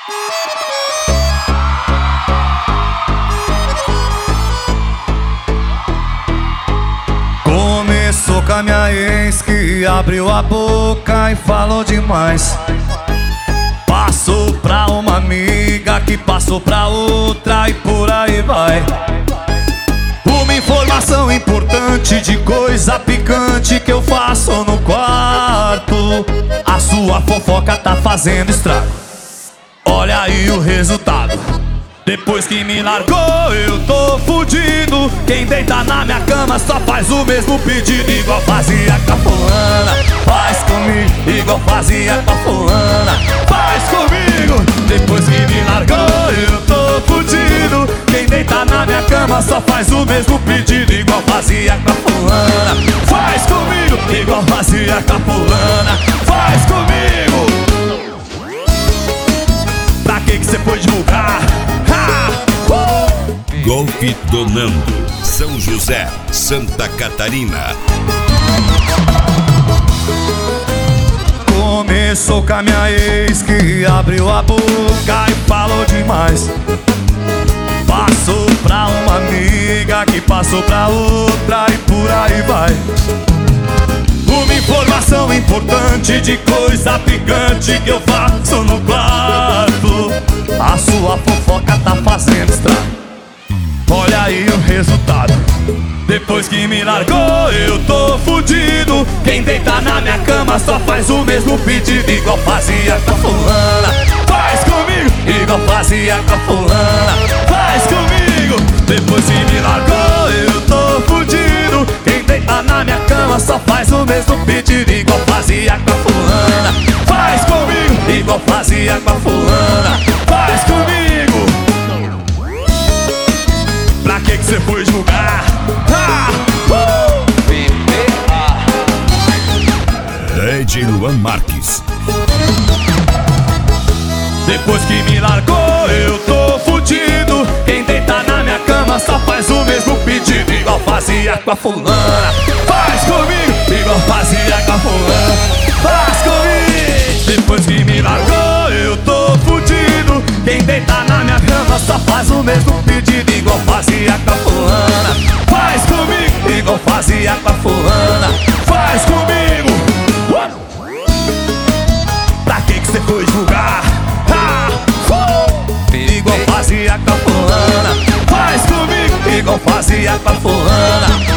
Começou com a minha ex que abriu a boca e falou demais. Passou pra uma amiga que passou pra outra e por aí vai. Uma informação importante de coisa picante que eu faço no quarto. A sua fofoca tá fazendo estrago. Olha aí o resultado. Depois que me largou eu tô fudido. Quem deita na minha cama só faz o mesmo pedido. Igual fazia com a fulana, faz comigo. Igual fazia com a fulana, faz comigo. Depois que me largou eu tô fudido. Quem deita na minha cama só faz o mesmo pedido. Igual fazia com a fulana, faz comigo. Igual fazia com a fulana, faz comigo. Pra que cê foi divulgar? Golpe do Nando, São José, Santa Catarina. Começou com a minha ex que abriu a boca e falou demais. Passou pra uma amiga que passou pra outra e por aí vai. Uma informação importante de coisa picante que eu faço no quarto. A sua fofoca tá fazendo estrago. Olha aí o resultado. Depois que me largou eu tô fudido. Quem deita na minha cama só faz o mesmo pedido. Igual fazia com a fulana, faz comigo. Igual fazia com a fulana, faz comigo. Depois que me largou eu tô fudido. Quem deita na minha cama só faz o mesmo pedido. Igual fazia com a fulana, faz comigo. Igual fazia com a fulana, faz comigo. Pra que cê foi julgar? DJ Luan Marques. Depois que me largou eu tô fudido. Quem deita na minha cama só faz o mesmo pedido. Igual fazia com a fulana, faz comigo. Igual fazia com a fulana, faz comigo. Depois que me largou eu tô fudido. Quem deita na minha cama só faz o mesmo pedido. Igual fazia com a fulana, faz comigo. Igual fazia com a fulana, faz comigo. Pra que cê foi julgar? Igual fazia com a fulana, faz comigo. Igual fazia com a fulana,